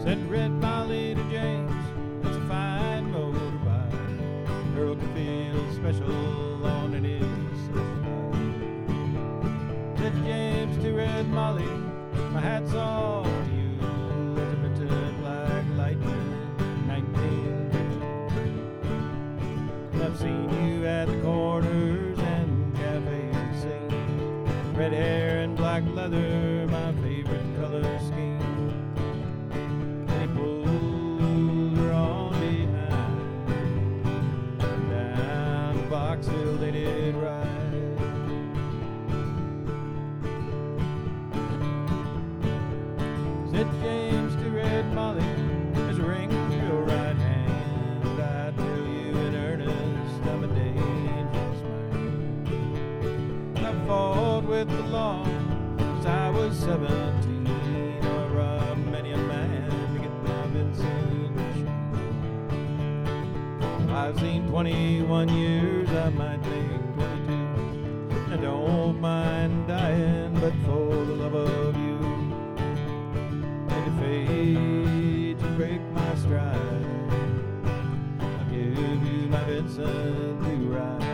Said Red Molly to James, that's a fine motorbike. Girl can feel special on any social night. Said James to Red Molly, my hat's off to you. As a printed like lightning, 1953. I've seen you at the corners and cafes sing. Red hair and black leather, my favorite color scheme. And he pulled her on behind. Down the Box Hill they did ride. Said James to Red Molly, there's a ring to your right hand. I tell you in earnest, I'm a dangerous man. I fought with the law since I was 17. I robbed many a man to get my Vincent machine. I've seen 21 years, I might make 22. I don't mind dying, but for the love of you, and if fate to break my stride, I'll give you my Vincent to ride.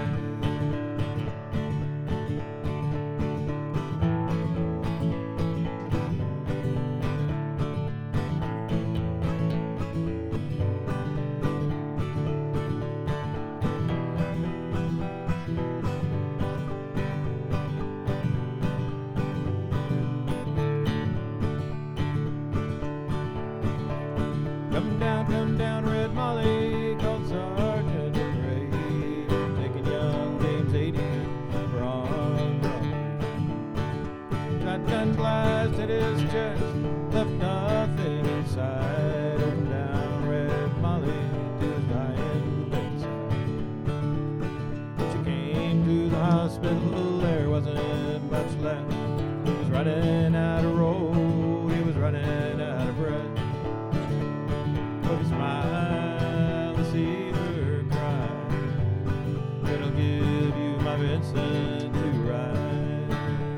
Come down, Red Molly, called Sergeant Ray, taking young James 80 for armed robbery. Shotgun blast hit his chest, left nothing inside. Opened down Red Molly to his dying bedside. When she came to the hospital, there wasn't much left. He was running out of road, he was running out of breath. But he smiled to see her cry. But I'll give you my Vincent to ride.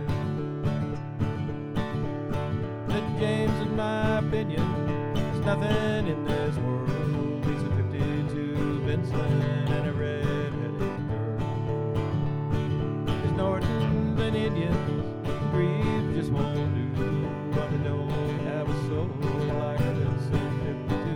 Said James, in my opinion, there's nothing in this world beats a 52 Vincent and a red-headed girl. There's Nortons and Indians, grief just won't do. But they don't have a soul like a Vincent 52.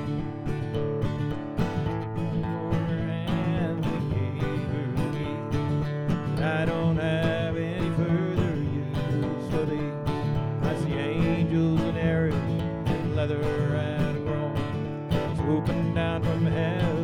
I don't have any further use for these. I see angels and Ariel in leather and chrome, swooping down from heaven.